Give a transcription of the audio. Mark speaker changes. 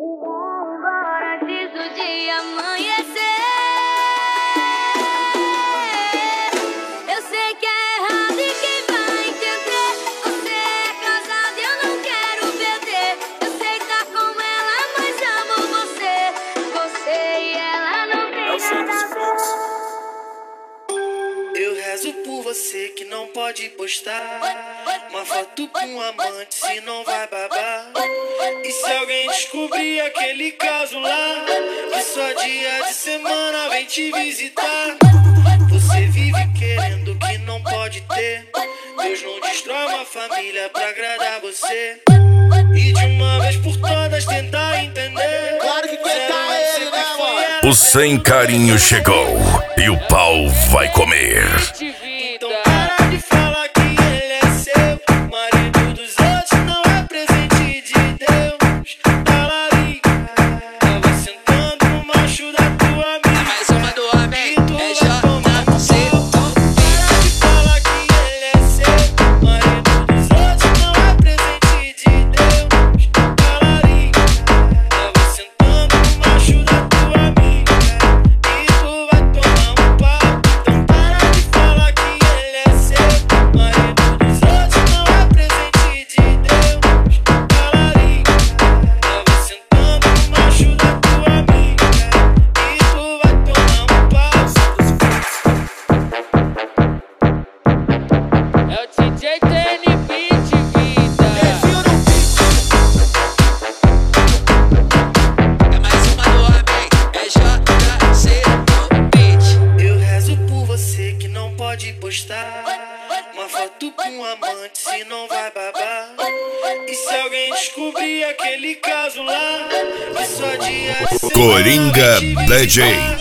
Speaker 1: embora antes do dia amanhecer. Eu sei que é errado e quem vai entender? Você é casado e eu não quero perder. Eu sei tá com ela, mas amo você. Você e ela não tem nada.
Speaker 2: Eu rezo por você que não pode postar uma foto com um amante, se não vai babar. E se alguém descobrir aquele caso lá, que só dia de semana vem te visitar. Você vive querendo o que não pode ter. Deus não destrói uma família pra agradar você. E de uma vez por todas tentar entender.
Speaker 3: Claro que tentar ele, né, mano?
Speaker 4: O Sem Carinho chegou e o pau vai comer.
Speaker 2: Então para de falar que ele é seu. Marido dos outros não é presente de Deus. Talarica, tava sentando no macho da tua amiga.
Speaker 5: Mais uma do homem,
Speaker 2: E tu
Speaker 5: é
Speaker 2: vai tomar um
Speaker 5: JC.
Speaker 2: pau. Para de falar que ele é seu. Marido dos outros não é presente de Deus. Talarica, tava sentando no macho da tua amiga. E tu vai tomar um pau. Então para de falar que ele é seu. Marido dos outros não é presente de Deus. Talarica, tava sentando no macho da tua amiga. E tu vai tomar um pau.
Speaker 5: É o DJ TNB de vida. É mais uma do homem, é JC no beat.
Speaker 2: Eu rezo por você que não pode postar uma foto com um amante, se não vai babar. E se alguém descobrir aquele caso lá, que só dia de semana
Speaker 4: Coringa
Speaker 2: vem te
Speaker 4: DJ.
Speaker 2: visitar.